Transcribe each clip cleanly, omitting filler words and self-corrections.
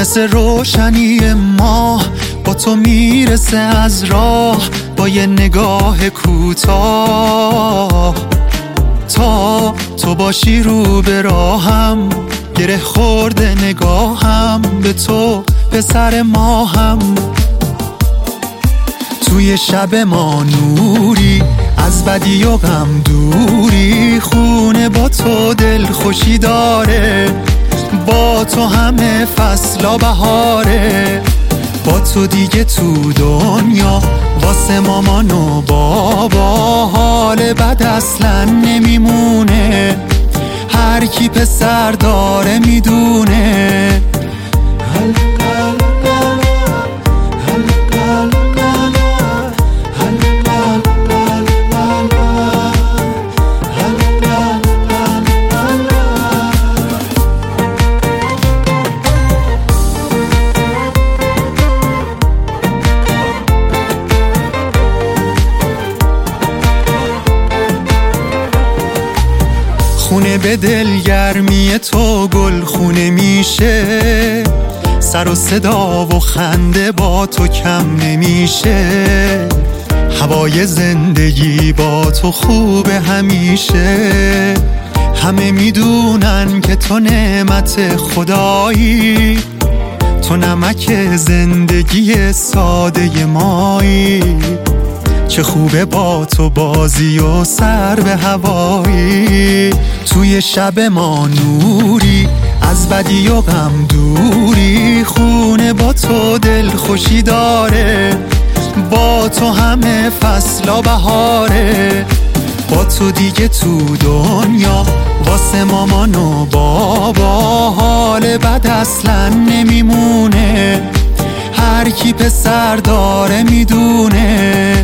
مثل روشنی ماه با تو میرسه از راه، با یه نگاه کوتاه. تا تو باشی رو به راهم، گره خورده نگاهم به تو پسر ماهم. توی شب ما نوری، از بدی و غم دوری، خونه با تو دل خوشی داره، با تو همه فصلا بهاره. با تو دیگه تو دنیا واسه مامان و بابا حال بد اصلا نمیمونه، هر کی پسر داره میدونه. خونه به دلگرمی تو گل خونه میشه، سر و صدا و خنده با تو کم نمیشه. هوای زندگی با تو خوبه همیشه، همه میدونن که تو نعمت خدایی، تو نمک زندگی ساده مایی. چه خوبه با تو بازی و سر به هوایی، توی شب ما نوری، از بدی و غم دوری، خونه با تو دل خوشی داره، با تو همه فصلا بهاره. با تو دیگه تو دنیا واسه مامان و بابا حال بد اصلا نمیمونه، هر کی پسر داره میدونه.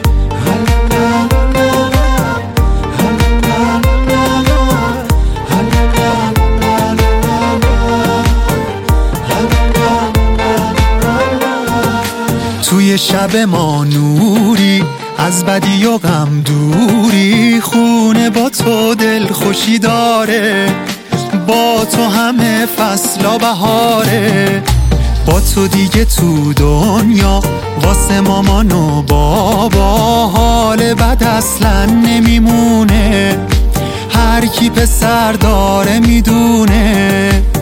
توی شب ما نوری، از بدی و غم دوری، خونه با تو دل خوشی داره، با تو همه فصلا بهاره. با تو دیگه تو دنیا واسه مامان و بابا حال بد اصلا نمیمونه، هر کی پسر داره میدونه.